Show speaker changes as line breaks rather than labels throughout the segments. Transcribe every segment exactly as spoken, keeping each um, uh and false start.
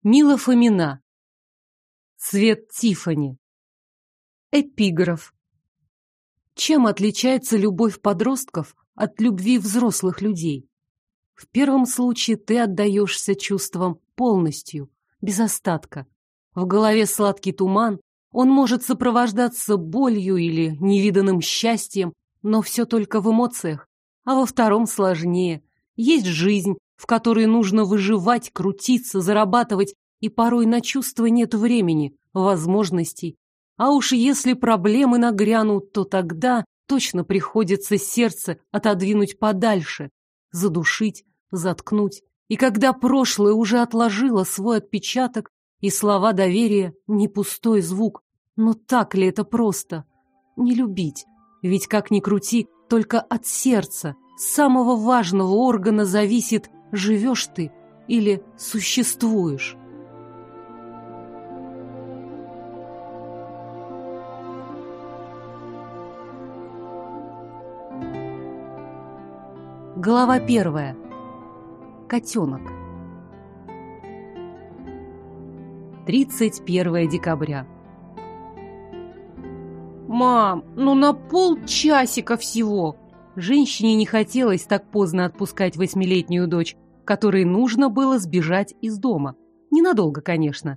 Мила Фомина. Цвет Тиффани. Эпиграф. Чем отличается любовь подростков от любви взрослых людей? В первом случае ты отдаешься чувствам полностью, без остатка. В голове сладкий туман, он может сопровождаться болью или невиданным счастьем, но все только в эмоциях. А во втором сложнее. Есть жизнь, в которой нужно выживать, крутиться, зарабатывать, и порой на чувства нет времени, возможностей. А уж если проблемы нагрянут, то тогда точно приходится сердце отодвинуть подальше, задушить, заткнуть. И когда прошлое уже отложило свой отпечаток, и слова доверия не пустой звук, но так ли это просто? Не любить, ведь как ни крути, только от сердца, самого важного органа зависит, живешь ты или существуешь. Глава первая. Котенок. тридцать первое декабря. «Мам, ну на полчасика всего!» Женщине не хотелось так поздно отпускать восьмилетнюю дочь, которой нужно было сбежать из дома. Ненадолго, конечно.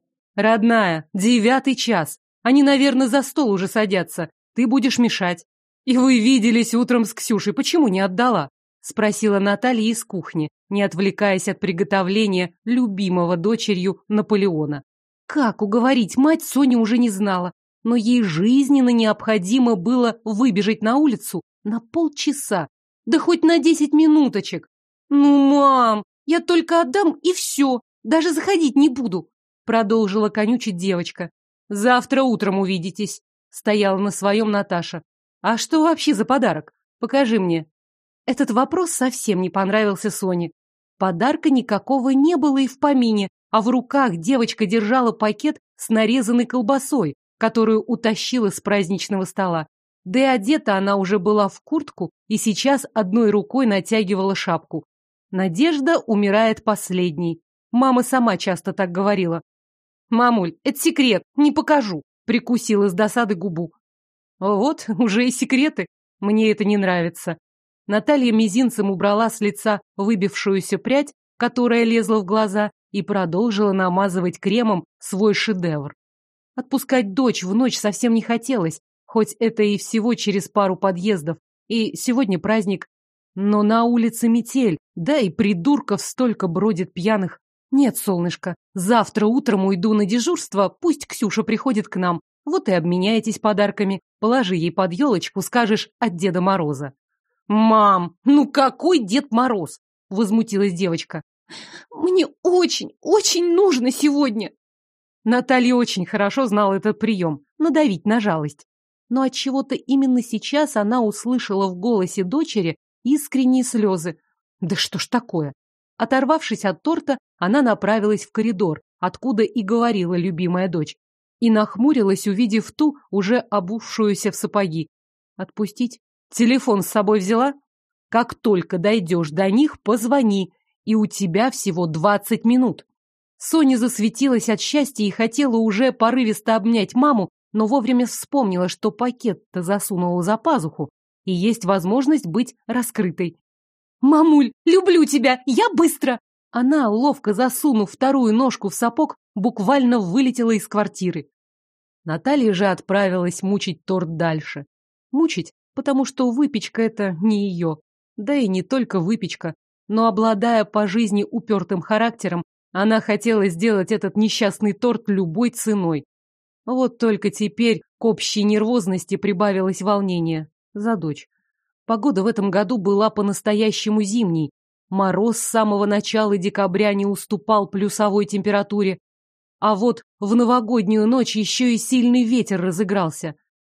«Родная, девятый час. Они, наверное, за стол уже садятся. Ты будешь мешать. И вы виделись утром с Ксюшей. Почему не отдала?» — спросила Наталья из кухни, не отвлекаясь от приготовления любимого дочерью Наполеона. Как уговорить мать, Соня уже не знала, но ей жизненно необходимо было выбежать на улицу на полчаса, да хоть на десять минуточек. «Ну, мам, я только отдам и все, даже заходить не буду», — продолжила конючить девочка. «Завтра утром увидитесь», — стояла на своем Наташа. «А что вообще за подарок? Покажи мне». Этот вопрос совсем не понравился Соне. Подарка никакого не было и в помине, а в руках девочка держала пакет с нарезанной колбасой, которую утащила с праздничного стола. Да и одета она уже была в куртку и сейчас одной рукой натягивала шапку. Надежда умирает последней. Мама сама часто так говорила. «Мамуль, это секрет, не покажу», — прикусила с досады губу. Вот, уже и секреты. Мне это не нравится. Наталья мизинцем убрала с лица выбившуюся прядь, которая лезла в глаза, и продолжила намазывать кремом свой шедевр. Отпускать дочь в ночь совсем не хотелось, хоть это и всего через пару подъездов, и сегодня праздник. Но на улице метель, да и придурков столько бродит пьяных. Нет, солнышко, завтра утром уйду на дежурство, пусть Ксюша приходит к нам, вот и обменяетесь подарками, положи ей под елочку, скажешь от Деда Мороза. «Мам, ну какой Дед Мороз?» — возмутилась девочка. «Мне очень, очень нужно сегодня!» Наталья очень хорошо знала этот прием — надавить на жалость. Но отчего-то именно сейчас она услышала в голосе дочери искренние слезы. Да что ж такое? Оторвавшись от торта, она направилась в коридор, откуда и говорила любимая дочь, и нахмурилась, увидев ту, уже обувшуюся в сапоги. «Отпустить? Телефон с собой взяла? Как только дойдешь до них, позвони, и у тебя всего двадцать минут». Соня засветилась от счастья и хотела уже порывисто обнять маму, но вовремя вспомнила, что пакет-то засунула за пазуху, и есть возможность быть раскрытой. «Мамуль, люблю тебя! Я быстро!» Она, ловко засунув вторую ножку в сапог, буквально вылетела из квартиры. Наталья же отправилась мучить торт дальше. Мучить, потому что выпечка — это не ее. Да и не только выпечка, но, обладая по жизни упертым характером, она хотела сделать этот несчастный торт любой ценой. Вот только теперь к общей нервозности прибавилось волнение за дочь. Погода в этом году была по-настоящему зимней. Мороз с самого начала декабря не уступал плюсовой температуре. А вот в новогоднюю ночь еще и сильный ветер разыгрался.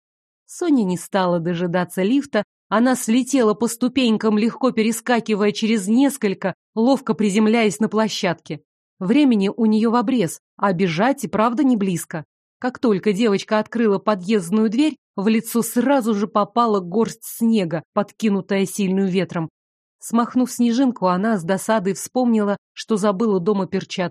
Соня не стала дожидаться лифта, она слетела по ступенькам, легко перескакивая через несколько, ловко приземляясь на площадке. Времени у нее в обрез, а бежать и правда не близко. Как только девочка открыла подъездную дверь, в лицо сразу же попала горсть снега, подкинутая сильным ветром. Смахнув снежинку, она с досадой вспомнила, что забыла дома перчатки.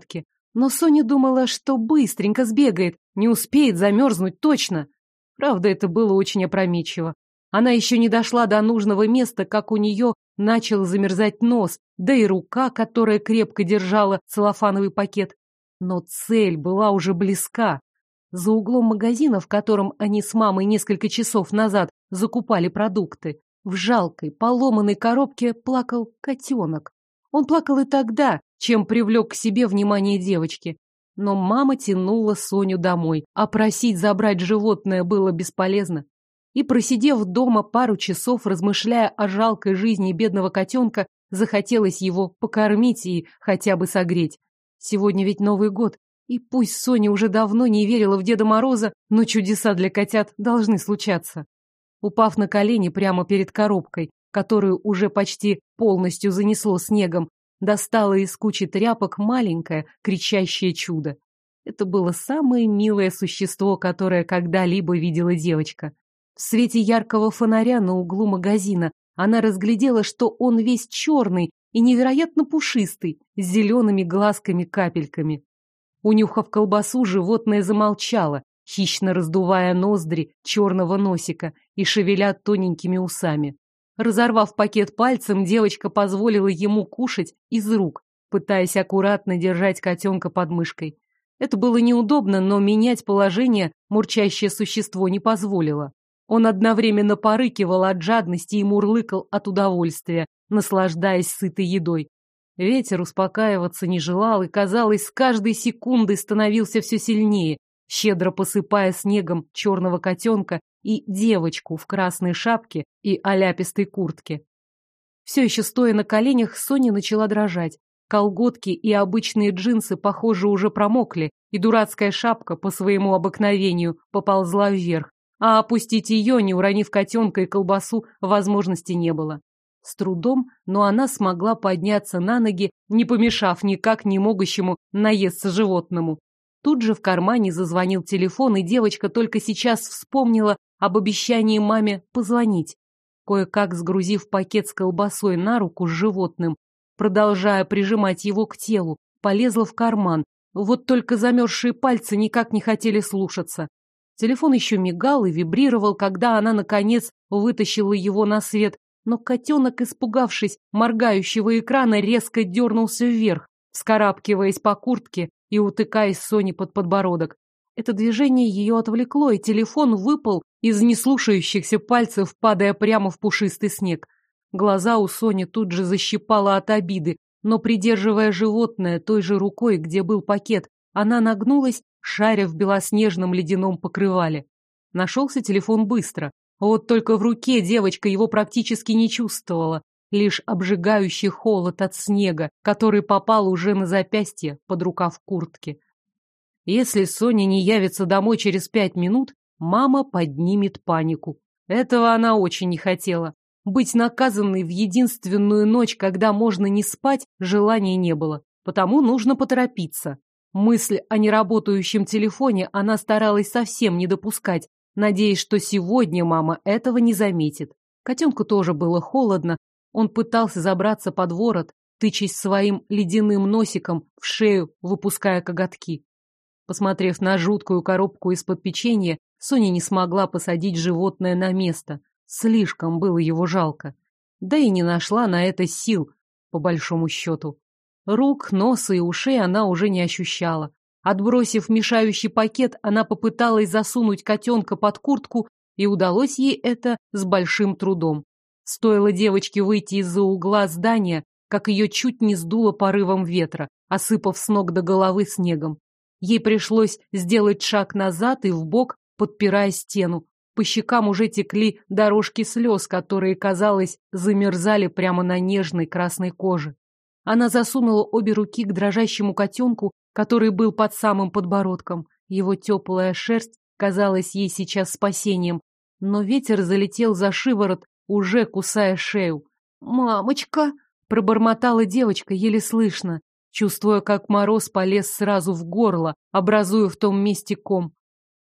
Но Соня думала, что быстренько сбегает, не успеет замерзнуть точно. Правда, это было очень опрометчиво. Она еще не дошла до нужного места, как у нее начал замерзать нос, да и рука, которая крепко держала целлофановый пакет. Но цель была уже близка. За углом магазина, в котором они с мамой несколько часов назад закупали продукты, в жалкой, поломанной коробке плакал котенок. Он плакал и тогда, чем привлек к себе внимание девочки. Но мама тянула Соню домой, а просить забрать животное было бесполезно. И, просидев дома пару часов, размышляя о жалкой жизни бедного котенка, захотелось его покормить и хотя бы согреть. Сегодня ведь Новый год, и пусть Соня уже давно не верила в Деда Мороза, но чудеса для котят должны случаться. Упав на колени прямо перед коробкой, которую уже почти полностью занесло снегом, достала из кучи тряпок маленькое, кричащее чудо. Это было самое милое существо, которое когда-либо видела девочка. В свете яркого фонаря на углу магазина она разглядела, что он весь черный и невероятно пушистый, с зелеными глазками-капельками. Унюхав колбасу, животное замолчало, хищно раздувая ноздри черного носика и шевеля тоненькими усами. Разорвав пакет пальцем, девочка позволила ему кушать из рук, пытаясь аккуратно держать котенка под мышкой. Это было неудобно, но менять положение мурчащее существо не позволило. Он одновременно порыкивал от жадности и мурлыкал от удовольствия, наслаждаясь сытой едой. Ветер успокаиваться не желал и, казалось, с каждой секундой становился все сильнее, щедро посыпая снегом черного котенка и девочку в красной шапке и оляпистой куртке. Все еще стоя на коленях, Соня начала дрожать. Колготки и обычные джинсы, похоже, уже промокли, и дурацкая шапка по своему обыкновению поползла вверх, а опустить ее, не уронив котенка и колбасу, возможности не было. С трудом, но она смогла подняться на ноги, не помешав никак не могущему наесться животному. Тут же в кармане зазвонил телефон, и девочка только сейчас вспомнила об обещании маме позвонить. Кое-как сгрузив пакет с колбасой на руку с животным, продолжая прижимать его к телу, полезла в карман. Вот только замерзшие пальцы никак не хотели слушаться. Телефон еще мигал и вибрировал, когда она, наконец, вытащила его на свет, но котенок, испугавшись моргающего экрана, резко дернулся вверх, вскарабкиваясь по куртке и утыкаясь Соне под подбородок. Это движение ее отвлекло, и телефон выпал из неслушающихся пальцев, падая прямо в пушистый снег. Глаза у Сони тут же защипало от обиды, но, придерживая животное той же рукой, где был пакет, она нагнулась, шаря в белоснежном ледяном покрывале. Нашелся телефон быстро. Вот только в руке девочка его практически не чувствовала, лишь обжигающий холод от снега, который попал уже на запястье под рукав куртки. Если Соня не явится домой через пять минут, мама поднимет панику. Этого она очень не хотела. Быть наказанной в единственную ночь, когда можно не спать, желания не было. Потому нужно поторопиться. Мысль о неработающем телефоне она старалась совсем не допускать, надеясь, что сегодня мама этого не заметит. Котенку тоже было холодно. Он пытался забраться под ворот, тычась своим ледяным носиком в шею, выпуская коготки. Посмотрев на жуткую коробку из-под печенья, Соня не смогла посадить животное на место. Слишком было его жалко. Да и не нашла на это сил, по большому счету. Рук, носа и ушей она уже не ощущала. Отбросив мешающий пакет, она попыталась засунуть котенка под куртку, и удалось ей это с большим трудом. Стоило девочке выйти из-за угла здания, как ее чуть не сдуло порывом ветра, осыпав с ног до головы снегом. Ей пришлось сделать шаг назад и вбок, подпирая стену. По щекам уже текли дорожки слез, которые, казалось, замерзали прямо на нежной красной коже. Она засунула обе руки к дрожащему котенку, который был под самым подбородком. Его теплая шерсть казалась ей сейчас спасением, но ветер залетел за шиворот, уже кусая шею. «Мамочка!» — пробормотала девочка, еле слышно, чувствуя, как мороз полез сразу в горло, образуя в том месте ком.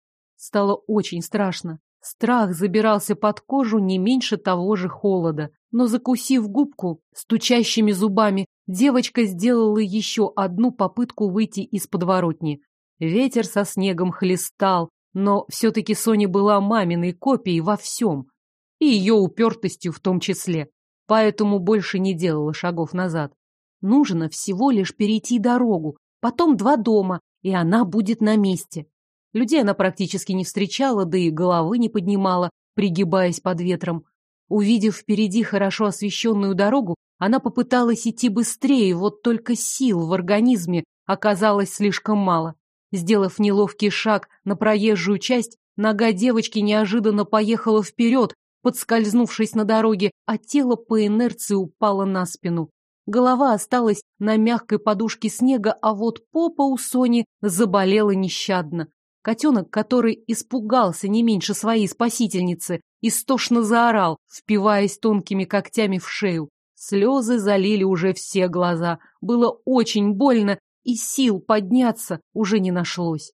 Стало очень страшно. Страх забирался под кожу не меньше того же холода, но, закусив губку стучащими зубами, девочка сделала еще одну попытку выйти из подворотни. Ветер со снегом хлестал, но все-таки Соня была маминой копией во всем. И ее упертостью в том числе. Поэтому больше не делала шагов назад. Нужно всего лишь перейти дорогу, потом два дома, и она будет на месте. Людей она практически не встречала, да и головы не поднимала, пригибаясь под ветром. Увидев впереди хорошо освещенную дорогу, она попыталась идти быстрее, вот только сил в организме оказалось слишком мало. Сделав неловкий шаг на проезжую часть, нога девочки неожиданно поехала вперед, подскользнувшись на дороге, а тело по инерции упало на спину. Голова осталась на мягкой подушке снега, а вот попа у Сони заболела нещадно. Котенок, который испугался не меньше своей спасительницы, истошно заорал, впиваясь тонкими когтями в шею. Слезы залили уже все глаза. Было очень больно, и сил подняться уже не нашлось.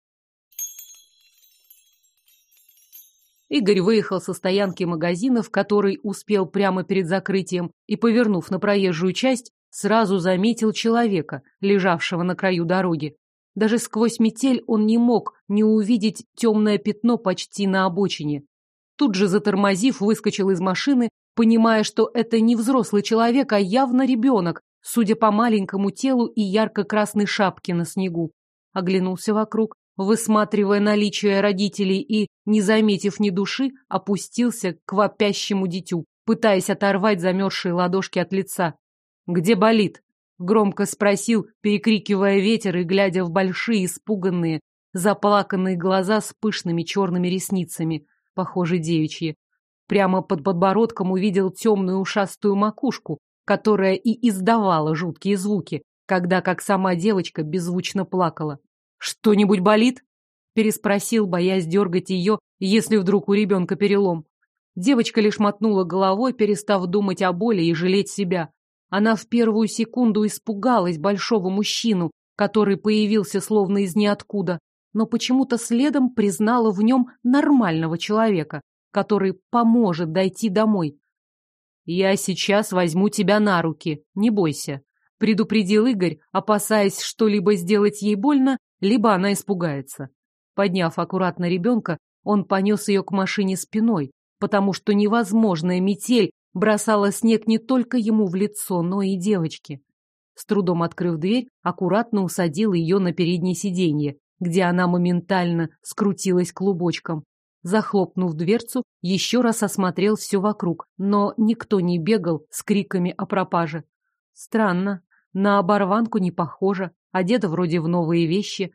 Игорь выехал со стоянки магазина, в который успел прямо перед закрытием, и, повернув на проезжую часть, сразу заметил человека, лежавшего на краю дороги. Даже сквозь метель он не мог не увидеть темное пятно почти на обочине. Тут же, затормозив, выскочил из машины, понимая, что это не взрослый человек, а явно ребенок, судя по маленькому телу и ярко-красной шапке на снегу. Оглянулся вокруг, высматривая наличие родителей и, не заметив ни души, опустился к вопящему дитю, пытаясь оторвать замерзшие ладошки от лица. «Где болит?» — громко спросил, перекрикивая ветер и глядя в большие, испуганные, заплаканные глаза с пышными черными ресницами, похоже, девичьи. Прямо под подбородком увидел темную ушастую макушку, которая и издавала жуткие звуки, когда, как сама девочка, беззвучно плакала. «Что-нибудь болит?» — переспросил, боясь дергать ее, если вдруг у ребенка перелом. Девочка лишь мотнула головой, перестав думать о боли и жалеть себя. Она в первую секунду испугалась большого мужчину, который появился словно из ниоткуда, но почему-то следом признала в нем нормального человека, который поможет дойти домой. «Я сейчас возьму тебя на руки, не бойся», — предупредил Игорь, опасаясь что-либо сделать ей больно, либо она испугается. Подняв аккуратно ребенка, он понес ее к машине спиной, потому что невозможная метель бросала снег не только ему в лицо, но и девочке. С трудом открыв дверь, аккуратно усадил ее на переднее сиденье, где она моментально скрутилась клубочком. Захлопнув дверцу, еще раз осмотрел все вокруг, но никто не бегал с криками о пропаже. Странно, на оборванку не похоже, одета вроде в новые вещи.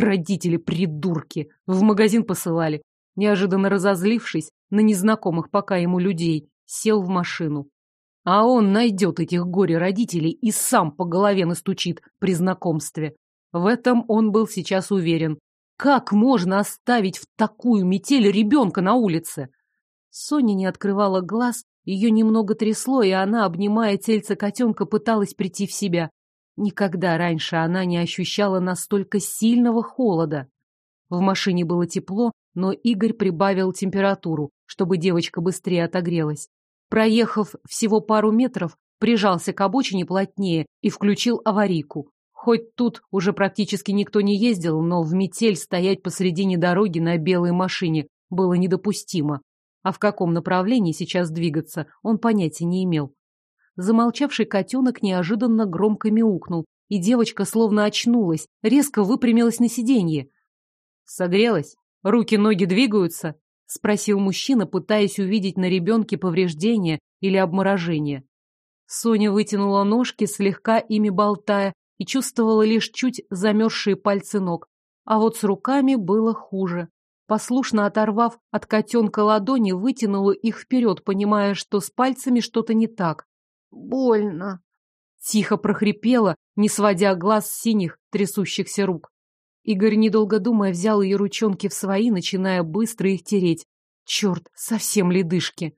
Родители-придурки! В магазин посылали. Неожиданно разозлившись на незнакомых пока ему людей, сел в машину. А он найдет этих горе-родителей и сам по голове настучит при знакомстве. В этом он был сейчас уверен. Как можно оставить в такую метель ребенка на улице? Соня не открывала глаз, ее немного трясло, и она, обнимая тельце котенка, пыталась прийти в себя. Никогда раньше она не ощущала настолько сильного холода. В машине было тепло, но Игорь прибавил температуру, чтобы девочка быстрее отогрелась. Проехав всего пару метров, прижался к обочине плотнее и включил аварийку. Хоть тут уже практически никто не ездил, но в метель стоять посредине дороги на белой машине было недопустимо. А в каком направлении сейчас двигаться, он понятия не имел. Замолчавший котенок неожиданно громко мяукнул, и девочка словно очнулась, резко выпрямилась на сиденье. «Согрелась? Руки-ноги двигаются?» — спросил мужчина, пытаясь увидеть на ребенке повреждения или обморожение. Соня вытянула ножки, слегка ими болтая, и чувствовала лишь чуть замерзшие пальцы ног. А вот с руками было хуже. Послушно оторвав от котенка ладони, вытянула их вперед, понимая, что с пальцами что-то не так. «Больно!» — тихо прохрипела, не сводя глаз с синих, трясущихся рук. Игорь, недолго думая, взял ее ручонки в свои, начиная быстро их тереть. Черт, совсем ледышки!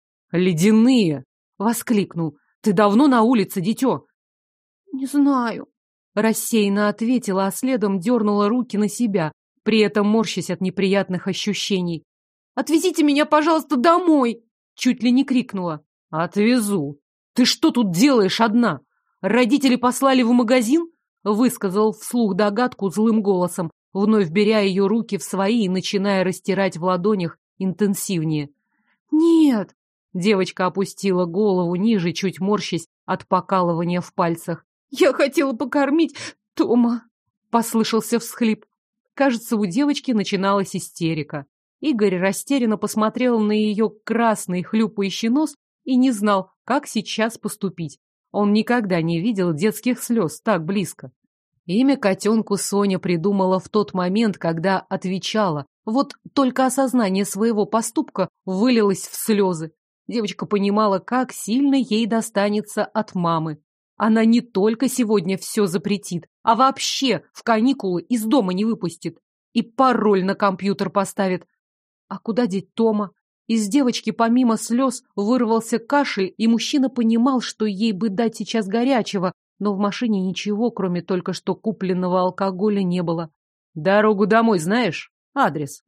«Ледяные!» — воскликнул. «Ты давно на улице, дитё?» «Не знаю», — рассеянно ответила, а следом дернула руки на себя, при этом морщась от неприятных ощущений. «Отвезите меня, пожалуйста, домой!» — чуть ли не крикнула. «Отвезу! Ты что тут делаешь одна?» родители послали в магазин? Высказал вслух догадку злым голосом, вновь беря ее руки в свои и начиная растирать в ладонях интенсивнее. Нет. Девочка опустила голову ниже, чуть морщась от покалывания в пальцах. Я хотела покормить Тома. Послышался всхлип. Кажется, у девочки начиналась истерика. Игорь растерянно посмотрел на ее красный хлюпающий нос и не знал, как сейчас поступить. Он никогда не видел детских слез так близко. Имя котенку Соня придумала в тот момент, когда отвечала. Вот только осознание своего поступка вылилось в слезы. Девочка понимала, как сильно ей достанется от мамы. Она не только сегодня все запретит, а вообще в каникулы из дома не выпустит. И пароль на компьютер поставит. А куда деть Тома? Из девочки помимо слез вырвался кашель, и мужчина понимал, что ей бы дать сейчас горячего, но в машине ничего, кроме только что купленного алкоголя, не было. «Дорогу домой знаешь? Адрес?»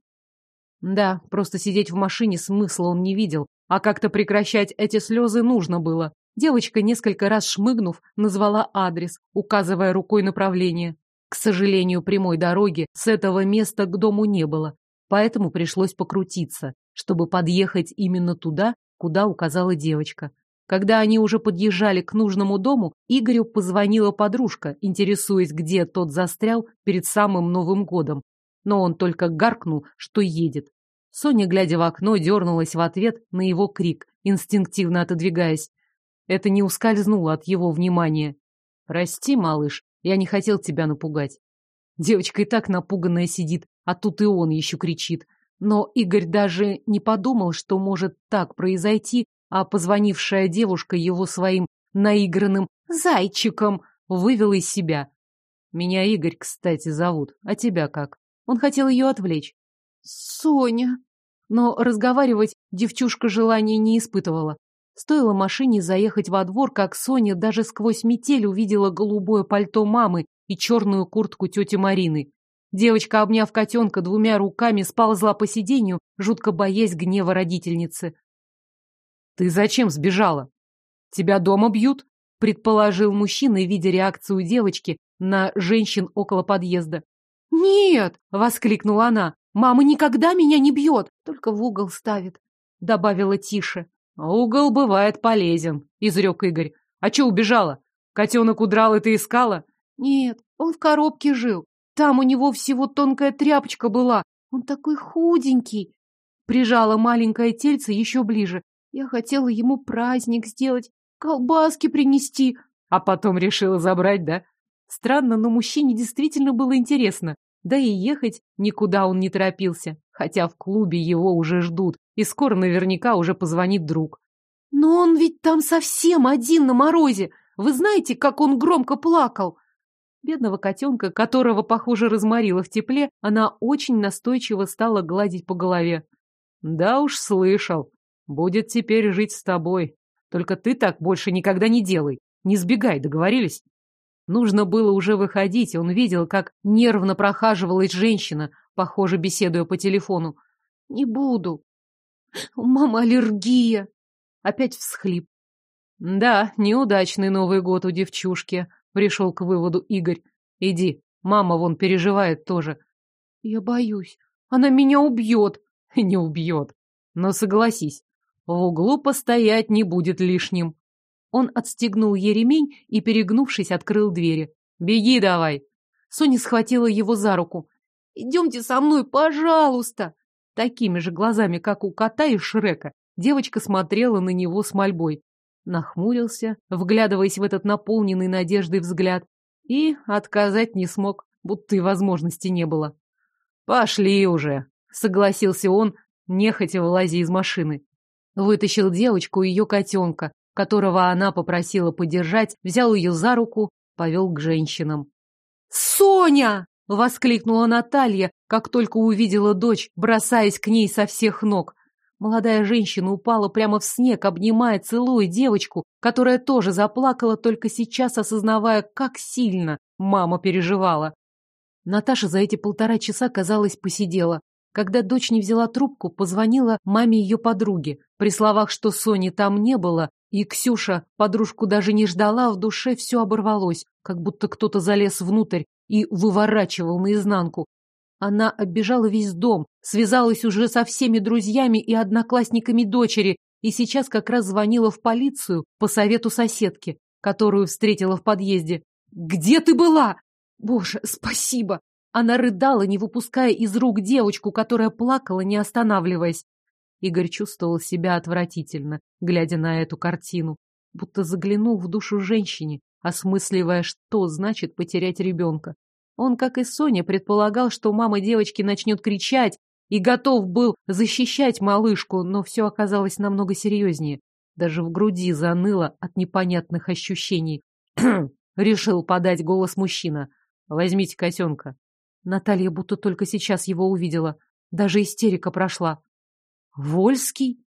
Да, просто сидеть в машине смысла он не видел, а как-то прекращать эти слезы нужно было. Девочка, несколько раз шмыгнув, назвала адрес, указывая рукой направление. К сожалению, прямой дороги с этого места к дому не было, поэтому пришлось покрутиться, чтобы подъехать именно туда, куда указала девочка. Когда они уже подъезжали к нужному дому, Игорю позвонила подружка, интересуясь, где тот застрял перед самым Новым годом. Но он только гаркнул, что едет. Соня, глядя в окно, дернулась в ответ на его крик, инстинктивно отодвигаясь. Это не ускользнуло от его внимания. «Прости, малыш, я не хотел тебя напугать». Девочка и так напуганная сидит, а тут и он еще кричит. Но Игорь даже не подумал, что может так произойти, а позвонившая девушка его своим наигранным «зайчиком» вывела из себя. «Меня Игорь, кстати, зовут. А тебя как?» Он хотел ее отвлечь. «Соня». Но разговаривать девчушка желания не испытывала. Стоило машине заехать во двор, как Соня даже сквозь метель увидела голубое пальто мамы и черную куртку тети Марины. Девочка, обняв котенка двумя руками, сползла по сиденью, жутко боясь гнева родительницы. «Ты зачем сбежала? Тебя дома бьют?» — предположил мужчина, видя реакцию девочки на женщин около подъезда. «Нет!» — воскликнула она. «Мама никогда меня не бьет, только в угол ставит», — добавила тише. «Угол бывает полезен», — изрек Игорь. «А че убежала? Котенок удрал, и ты искала?» «Нет, он в коробке жил. Там у него всего тонкая тряпочка была. Он такой худенький». Прижала маленькое тельце еще ближе. «Я хотела ему праздник сделать, колбаски принести». А потом решила забрать, да? Странно, но мужчине действительно было интересно. Да и ехать никуда он не торопился, хотя в клубе его уже ждут, и скоро наверняка уже позвонит друг. «Но он ведь там совсем один на морозе. Вы знаете, как он громко плакал?» Бедного котенка, которого, похоже, разморило в тепле, она очень настойчиво стала гладить по голове. «Да уж слышал. Будет теперь жить с тобой. Только ты так больше никогда не делай. Не сбегай, договорились?» Нужно было уже выходить, он видел, как нервно прохаживалась женщина, похоже, беседуя по телефону. «Не буду. У мамы аллергия». Опять всхлип. «Да, неудачный Новый год у девчушки», — пришел к выводу Игорь. «Иди, мама вон переживает тоже». «Я боюсь. Она меня убьет». «Не убьет. Но согласись, в углу постоять не будет лишним». Он отстегнул ей ремень и, перегнувшись, открыл двери. «Беги давай!» Соня схватила его за руку. «Идемте со мной, пожалуйста!» Такими же глазами, как у кота из Шрека, девочка смотрела на него с мольбой. Нахмурился, вглядываясь в этот наполненный надеждой взгляд, и отказать не смог, будто и возможности не было. «Пошли уже!» — согласился он, нехотя вылазя из машины. Вытащил девочку и ее котенка, которого она попросила подержать, взял ее за руку, повел к женщинам. «Соня!» — воскликнула Наталья, как только увидела дочь, бросаясь к ней со всех ног. Молодая женщина упала прямо в снег, обнимая, целуя девочку, которая тоже заплакала, только сейчас осознавая, как сильно мама переживала. Наташа за эти полтора часа, казалось, посидела. Когда дочь не взяла трубку, позвонила маме ее подруги. При словах, что Сони там не было, И Ксюша подружку даже не ждала, в душе все оборвалось, как будто кто-то залез внутрь и выворачивал наизнанку. Она оббежала весь дом, связалась уже со всеми друзьями и одноклассниками дочери, и сейчас как раз звонила в полицию по совету соседки, которую встретила в подъезде. «Где ты была?» «Боже, спасибо!» Она рыдала, не выпуская из рук девочку, которая плакала, не останавливаясь. Игорь чувствовал себя отвратительно, глядя на эту картину, будто заглянул в душу женщине, осмысливая, что значит потерять ребенка. Он, как и Соня, предполагал, что мама девочки начнет кричать и готов был защищать малышку, но все оказалось намного серьезнее. Даже в груди заныло от непонятных ощущений. Решил подать голос мужчина. «Возьмите котенка». Наталья будто только сейчас его увидела. Даже истерика прошла. «Вольский?»